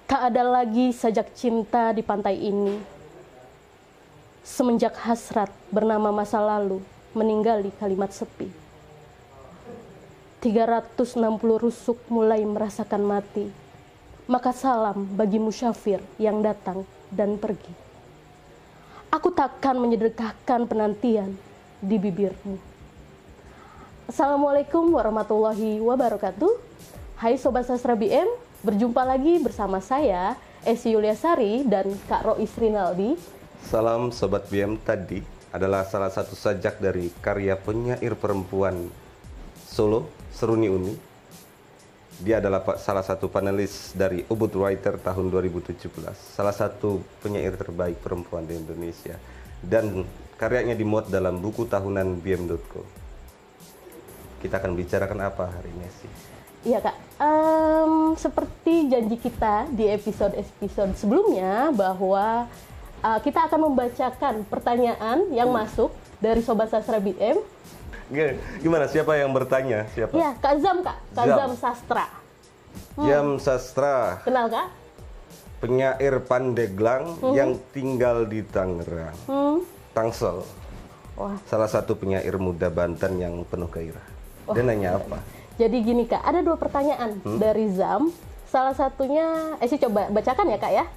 Tak ada lagi sajak cinta di pantai ini. Semenjak hasrat bernama masa lalu meninggali kalimat sepi. 360 rusuk mulai merasakan mati. Maka salam bagi musyafir yang datang dan pergi. Aku takkan menyedekahkan penantian di bibirmu. Assalamualaikum warahmatullahi wabarakatuh. Hai Sobat Sastra BM, berjumpa lagi bersama saya, Esi Yuliasari dan Kak Rois Rinaldi. Salam Sobat BM, tadi adalah salah satu sajak dari karya penyair perempuan Solo, Seruni Uni. Dia adalah salah satu panelis dari Ubud Writer tahun 2017, salah satu penyair terbaik perempuan di Indonesia. Dan karyanya dimuat dalam buku tahunan bm.co. Kita akan bicarakan apa hari ini sih? Iya Kak, seperti janji kita di episode sebelumnya bahwa kita akan membacakan pertanyaan yang masuk dari Sobat Sastra BM. Gimana? Siapa yang bertanya? Siapa? Iya, Kak Zam, Kak. Kak Zam Sastra. Zam Sastra. Kenal, Kak? Penyair Pandeglang yang tinggal di Tangerang. Tangsel. Wah. Salah satu penyair muda Banten yang penuh gairah. Dia nanya apa? Jadi gini, Kak. Ada 2 pertanyaan dari Zam. Salah satunya, Esi coba bacakan ya, Kak ya.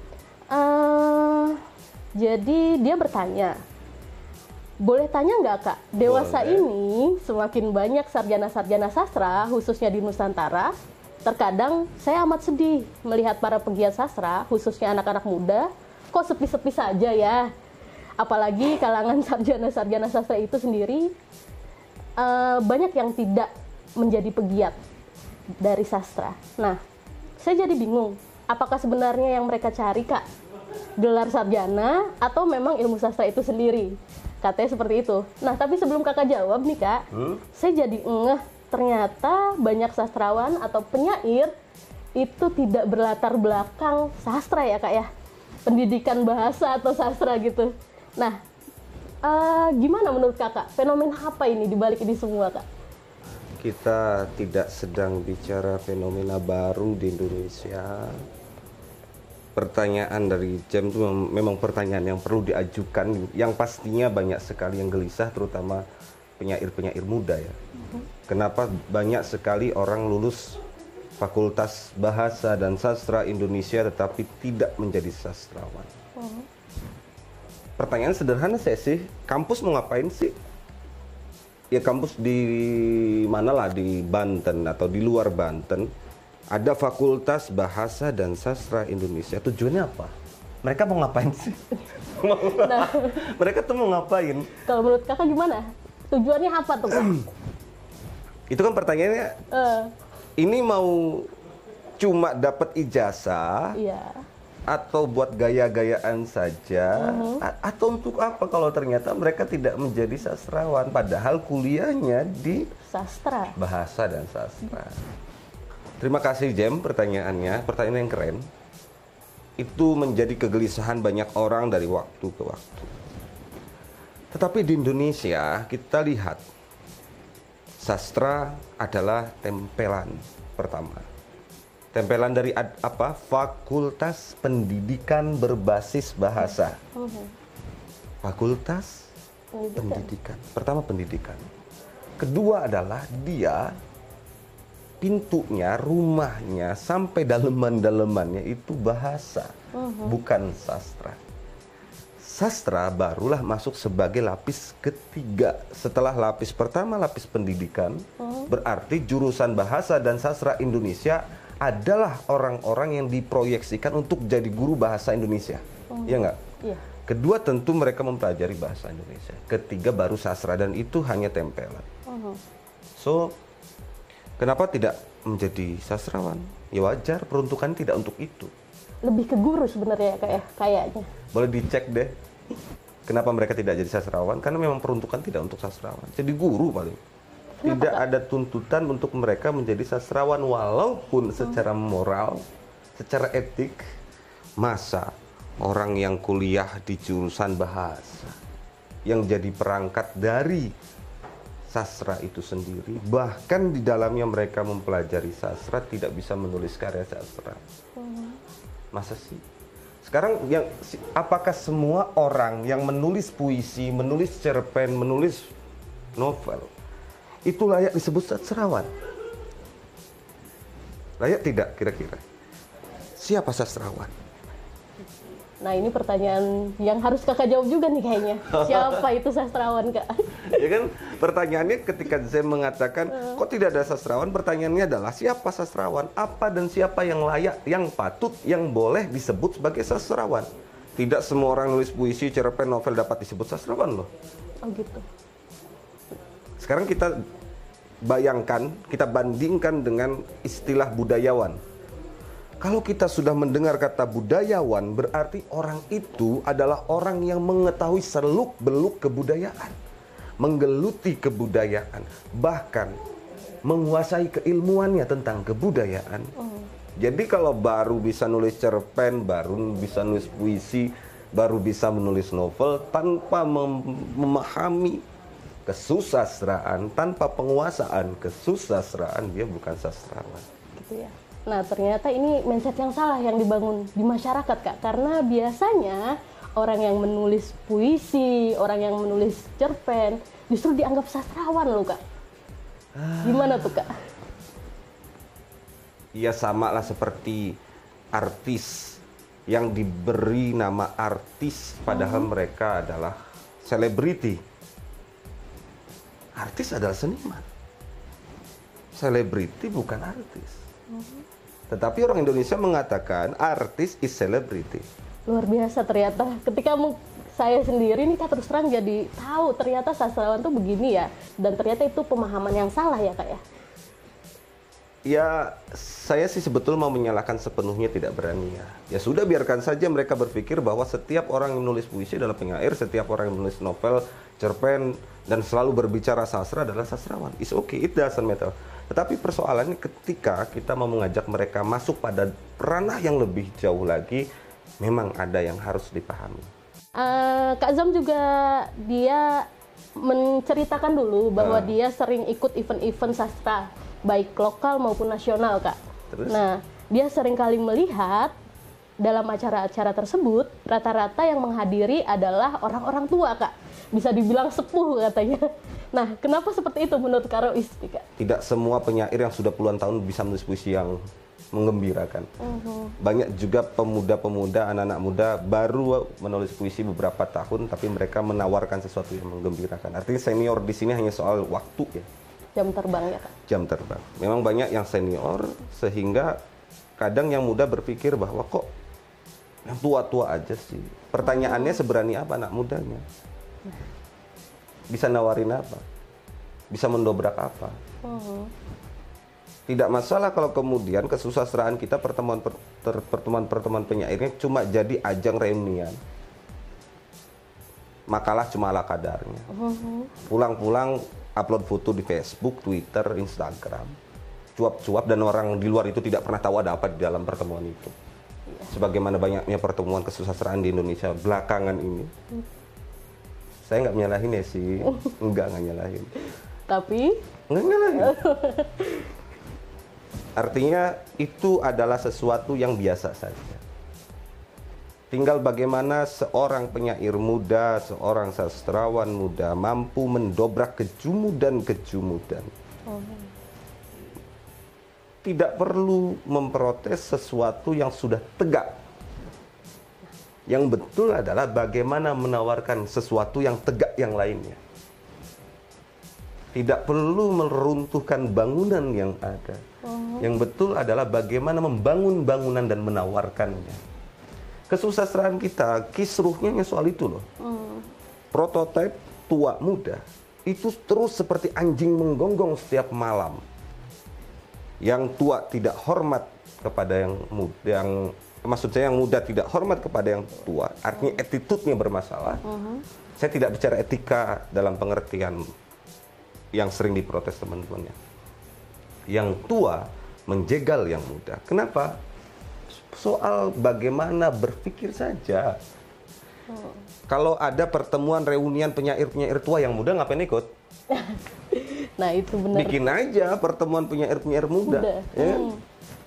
Jadi dia bertanya, boleh tanya nggak Kak, dewasa Boleh. ini semakin banyak sarjana-sarjana sastra, khususnya di Nusantara. Terkadang saya amat sedih melihat para pegiat sastra, khususnya anak-anak muda, kok sepi-sepi saja ya. Apalagi kalangan sarjana-sarjana sastra itu sendiri, banyak yang tidak menjadi pegiat dari sastra. Nah, saya jadi bingung, apakah sebenarnya yang mereka cari Kak, gelar sarjana atau memang ilmu sastra itu sendiri? Katanya seperti itu. Nah, tapi sebelum Kakak jawab nih Kak, saya jadi ngeh ternyata banyak sastrawan atau penyair itu tidak berlatar belakang sastra ya Kak ya, pendidikan bahasa atau sastra gitu. Nah, gimana menurut Kakak, fenomena apa ini dibalik ini semua Kak? Kita tidak sedang bicara fenomena baru di Indonesia. Pertanyaan dari Jam itu memang pertanyaan yang perlu diajukan, yang pastinya banyak sekali yang gelisah, terutama penyair-penyair muda ya. Kenapa banyak sekali orang lulus Fakultas Bahasa dan Sastra Indonesia tetapi tidak menjadi sastrawan? Pertanyaan sederhana saya sih, kampus mau ngapain sih? Ya kampus di mana lah, di Banten atau di luar Banten. Ada Fakultas Bahasa dan Sastra Indonesia. Tujuannya apa? Mereka mau ngapain sih? Nah, Mereka tuh mau ngapain? kalau menurut Kakak gimana? Tujuannya apa tuh Kak? Itu kan pertanyaannya. Ini mau cuma dapat ijazah Iya. atau buat gaya-gayaan saja? Atau untuk apa kalau ternyata mereka tidak menjadi sastrawan? Padahal kuliahnya di Sastra. Bahasa dan Sastra. Terima kasih Jem, pertanyaannya, pertanyaan yang keren. Itu menjadi kegelisahan banyak orang dari waktu ke waktu. Tetapi di Indonesia kita lihat, sastra adalah tempelan pertama. Tempelan dari apa? Fakultas Pendidikan Berbasis Bahasa. Fakultas Pendidikan. Pertama pendidikan. Kedua adalah dia pintunya, rumahnya, sampai daleman-dalemannya itu bahasa, bukan sastra. Sastra barulah masuk sebagai lapis ketiga. Setelah lapis pertama, lapis pendidikan, berarti jurusan Bahasa dan Sastra Indonesia adalah orang-orang yang diproyeksikan untuk jadi guru bahasa Indonesia. Iya nggak? Iya. Kedua tentu mereka mempelajari bahasa Indonesia. Ketiga baru sastra, dan itu hanya tempelan. So, kenapa tidak menjadi sastrawan? Ya wajar, peruntukan tidak untuk itu. Lebih ke guru sebenarnya kayaknya. Boleh dicek deh. Kenapa mereka tidak jadi sastrawan? Karena memang peruntukan tidak untuk sastrawan. Jadi guru paling. Tidak ada tuntutan untuk mereka menjadi sastrawan, walaupun secara moral, secara etik, masa orang yang kuliah di jurusan bahasa, yang jadi perangkat dari sastra itu sendiri, bahkan di dalamnya mereka mempelajari sastra, tidak bisa menulis karya sastra. Masa sih? Sekarang apakah semua orang yang menulis puisi, menulis cerpen, menulis novel itu layak disebut sastrawan? Layak tidak kira-kira? Siapa sastrawan? Nah, ini pertanyaan yang harus kakak jawab juga nih kayaknya. Siapa itu sastrawan, Kak? Ya kan, pertanyaannya ketika Zem mengatakan kok tidak ada sastrawan, pertanyaannya adalah siapa sastrawan? Apa dan siapa yang layak, yang patut, yang boleh disebut sebagai sastrawan? Tidak semua orang nulis puisi, cerpen, novel dapat disebut sastrawan loh. Oh gitu. Sekarang kita bayangkan, kita bandingkan dengan istilah budayawan. Kalau kita sudah mendengar kata budayawan, berarti orang itu adalah orang yang mengetahui seluk-beluk kebudayaan, menggeluti kebudayaan, bahkan menguasai keilmuannya tentang kebudayaan. Jadi kalau baru bisa nulis cerpen, baru bisa nulis puisi, baru bisa menulis novel tanpa memahami kesusastraan, tanpa penguasaan kesusastraan, dia bukan sastrawan. Gitu ya. Nah, ternyata ini mindset yang salah yang dibangun di masyarakat, Kak. Karena biasanya orang yang menulis puisi, orang yang menulis cerpen, justru dianggap sastrawan loh, Kak. Gimana tuh, Kak? Ya sama lah seperti artis yang diberi nama artis, padahal mereka adalah selebriti. Artis adalah seniman. Selebriti bukan artis. Tetapi orang Indonesia mengatakan artis is celebrity. Luar biasa ternyata. Ketika saya sendiri nih, Kak, terus terang jadi tahu ternyata sastrawan tuh begini ya. Dan ternyata itu pemahaman yang salah ya, Kak ya. Ya, saya sih sebetulnya mau menyalahkan sepenuhnya tidak berani ya. Ya sudah, biarkan saja mereka berpikir bahwa setiap orang yang menulis puisi adalah penyair, setiap orang yang menulis novel, cerpen, dan selalu berbicara sastra adalah sastrawan. It's okay, it doesn't matter. Tetapi persoalannya ketika kita mau mengajak mereka masuk pada ranah yang lebih jauh lagi, memang ada yang harus dipahami. Kak Zam juga dia menceritakan dulu bahwa dia sering ikut event-event sastra, baik lokal maupun nasional, Kak. Terus? Nah, dia sering kali melihat dalam acara-acara tersebut, rata-rata yang menghadiri adalah orang-orang tua, Kak. Bisa dibilang sepuh katanya. Nah, kenapa seperti itu menurut Kak Rois, Kak? Tidak semua penyair yang sudah puluhan tahun bisa menulis puisi yang menggembirakan. Banyak juga pemuda-pemuda, anak-anak muda baru menulis puisi beberapa tahun, tapi mereka menawarkan sesuatu yang menggembirakan. Artinya senior di sini hanya soal waktu ya. Jam terbang ya, Kak? Jam terbang. Memang banyak yang senior, sehingga kadang yang muda berpikir bahwa kok yang tua-tua aja sih. Pertanyaannya seberani apa anak mudanya? Bisa nawarin apa? Bisa mendobrak apa? Tidak masalah kalau kemudian kesusastraan kita pertemuan-pertemuan penyairnya cuma jadi ajang reunian. Makalah cuma ala kadarnya. Pulang-pulang upload foto di Facebook, Twitter, Instagram. Cuap-cuap dan orang di luar itu tidak pernah tahu ada apa di dalam pertemuan itu. Sebagaimana banyaknya pertemuan kesusastraan di Indonesia belakangan ini. Saya nggak menyalahin ya sih, nggak nyalahin. Tapi? Nggak nyalahin. Artinya itu adalah sesuatu yang biasa saja. Tinggal bagaimana seorang penyair muda, seorang sastrawan muda mampu mendobrak kejumudan-kejumudan. Tidak perlu memprotes sesuatu yang sudah tegak. Yang betul adalah bagaimana menawarkan sesuatu yang tegak yang lainnya. Tidak perlu meruntuhkan bangunan yang ada. Yang betul adalah bagaimana membangun bangunan dan menawarkannya. Kesusastraan kita, kisruhnya soal itu loh. Prototipe tua muda itu terus seperti anjing menggonggong setiap malam. Yang tua tidak hormat kepada yang muda, maksud saya yang muda tidak hormat kepada yang tua, artinya attitude-nya bermasalah. Saya tidak bicara etika dalam pengertian yang sering diprotes teman-temannya. Yang tua menjegal yang muda. Kenapa? Soal bagaimana berpikir saja. Kalau ada pertemuan reunian penyair-penyair tua, yang muda ngapain ikut? Nah, itu benar. Bikin aja pertemuan penyair-penyair muda. Ya?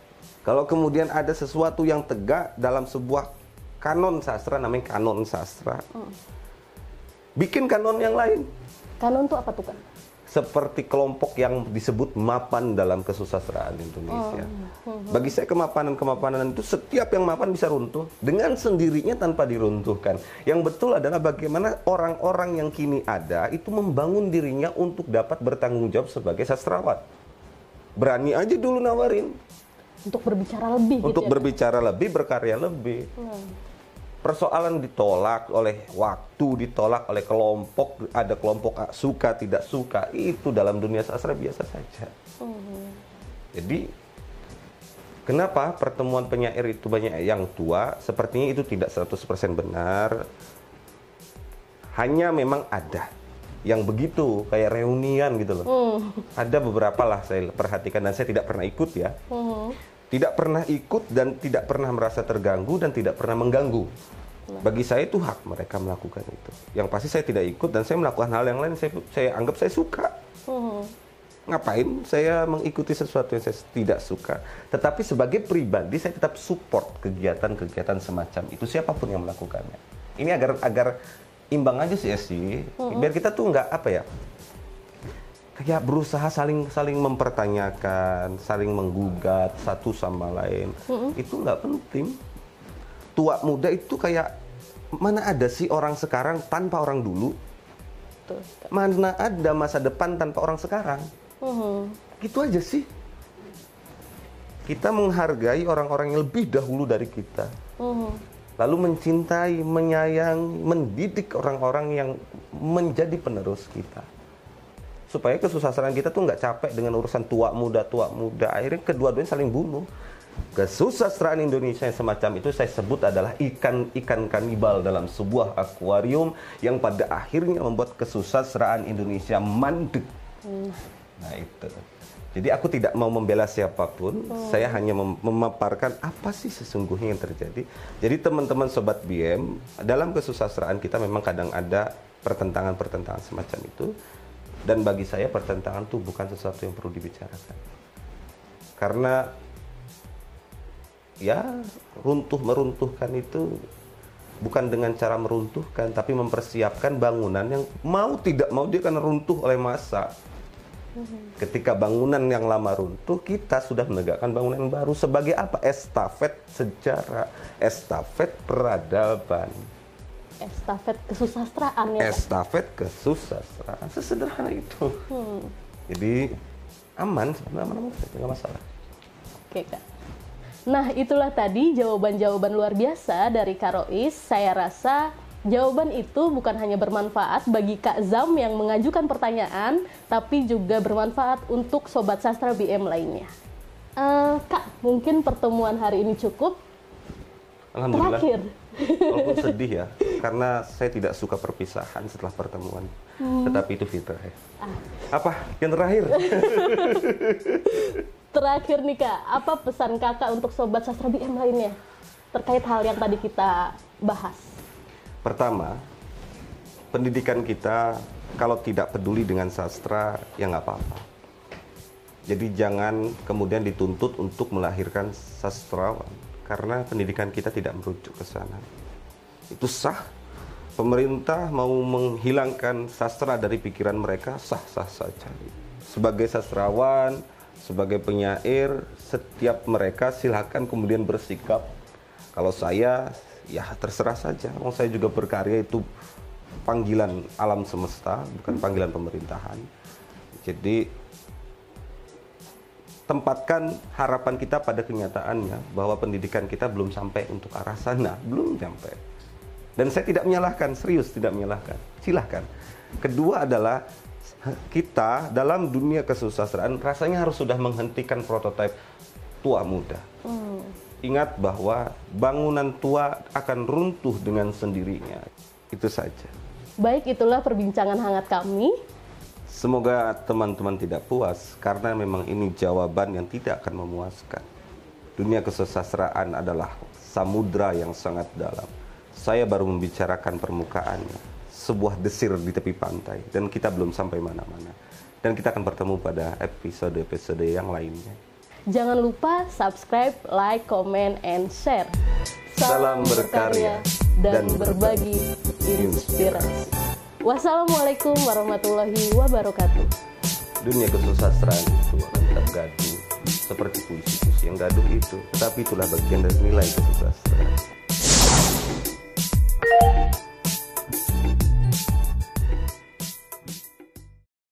Kalau kemudian ada sesuatu yang tegak dalam sebuah kanon sastra, namanya kanon sastra, bikin kanon yang lain. Kanon itu apa tuh, Kak? Seperti kelompok yang disebut mapan dalam kesusastraan Indonesia. Bagi saya kemapanan-kemapanan itu setiap yang mapan bisa runtuh dengan sendirinya tanpa diruntuhkan. Yang betul adalah bagaimana orang-orang yang kini ada itu membangun dirinya untuk dapat bertanggung jawab sebagai sastrawan. Berani aja dulu nawarin. Untuk berbicara lebih Untuk gitu ya, berbicara lebih, berkarya lebih. Persoalan ditolak oleh waktu, ditolak oleh kelompok, ada kelompok suka, tidak suka, itu dalam dunia sastra biasa saja. Jadi, kenapa pertemuan penyair itu banyak yang tua? Sepertinya itu tidak 100% benar. Hanya memang ada yang begitu, kayak reunian gitu loh. Ada beberapa lah saya perhatikan dan saya tidak pernah ikut ya. Tidak pernah ikut dan tidak pernah merasa terganggu dan tidak pernah mengganggu. Bagi saya itu hak mereka melakukan itu. Yang pasti saya tidak ikut dan saya melakukan hal yang lain saya anggap saya suka. Ngapain saya mengikuti sesuatu yang saya tidak suka. Tetapi sebagai pribadi saya tetap support kegiatan-kegiatan semacam itu siapapun yang melakukannya. Ini agar imbang aja sih. Biar kita tuh nggak apa ya, kayak berusaha saling mempertanyakan, saling menggugat satu sama lain. Itu nggak penting. Tua muda itu kayak, mana ada sih orang sekarang tanpa orang dulu? Mana ada masa depan tanpa orang sekarang? Gitu aja sih. Kita menghargai orang-orang yang lebih dahulu dari kita. Lalu mencintai, menyayangi, mendidik orang-orang yang menjadi penerus kita. Supaya kesusastraan kita tuh nggak capek dengan urusan tua muda. Akhirnya kedua-duanya saling bunuh. Kesusastraan Indonesia yang semacam itu saya sebut adalah ikan kanibal dalam sebuah akuarium yang pada akhirnya membuat kesusastraan Indonesia mandek. Nah itu. Jadi aku tidak mau membela siapapun, saya hanya memaparkan apa sih sesungguhnya yang terjadi. Jadi teman-teman Sobat BM, dalam kesusastraan kita memang kadang ada pertentangan-pertentangan semacam itu. Dan bagi saya pertentangan itu bukan sesuatu yang perlu dibicarakan. Karena ya meruntuhkan itu bukan dengan cara meruntuhkan, tapi mempersiapkan bangunan yang mau tidak mau dia akan runtuh oleh masa. Ketika bangunan yang lama runtuh, kita sudah menegakkan bangunan baru. Sebagai apa? Estafet sejarah, estafet peradaban. Estafet kesusastraan ya, Kak? Estafet kesusastraan, sesederhana itu. Jadi aman, sebenarnya nggak masalah. Oke, Kak. Nah, itulah tadi jawaban-jawaban luar biasa dari Kak Rois. Saya rasa jawaban itu bukan hanya bermanfaat bagi Kak Zam yang mengajukan pertanyaan, tapi juga bermanfaat untuk Sobat Sastra BM lainnya. Kak, mungkin pertemuan hari ini cukup. Alhamdulillah. Terakhir. Walaupun sedih ya, karena saya tidak suka perpisahan setelah pertemuan. Tetapi itu fitrah ya. Apa yang terakhir? Terakhir nih Kak, apa pesan Kakak untuk Sobat Sastra BM lainnya terkait hal yang tadi kita bahas? Pertama, pendidikan kita kalau tidak peduli dengan sastra, ya nggak apa-apa. Jadi jangan kemudian dituntut untuk melahirkan sastrawan, karena pendidikan kita tidak merujuk ke sana. Itu sah. Pemerintah mau menghilangkan sastra dari pikiran mereka, sah-sah saja. Sebagai sastrawan, sebagai penyair, setiap mereka silakan kemudian bersikap. Kalau saya, ya terserah saja. Saya juga berkarya itu panggilan alam semesta, bukan panggilan pemerintahan. Jadi tempatkan harapan kita pada kenyataannya bahwa pendidikan kita belum sampai untuk arah sana, belum sampai. Dan saya tidak menyalahkan, serius tidak menyalahkan. Silahkan. Kedua adalah kita dalam dunia kesusastraan rasanya harus sudah menghentikan prototipe tua muda. Ingat bahwa bangunan tua akan runtuh dengan sendirinya. Itu saja. Baik, itulah perbincangan hangat kami. Semoga teman-teman tidak puas, karena memang ini jawaban yang tidak akan memuaskan. Dunia kesusastraan adalah samudra yang sangat dalam. Saya baru membicarakan permukaannya, sebuah desir di tepi pantai, dan kita belum sampai mana-mana. Dan kita akan bertemu pada episode-episode yang lainnya. Jangan lupa subscribe, like, comment, and share. Salam berkarya dan berbagi inspirasi. Wassalamualaikum warahmatullahi wabarakatuh. Dunia kesusastraan itu akan tetap gaduh, seperti puisi-puisi yang gaduh itu. Tetapi itulah bagian dari nilai kesusastraan.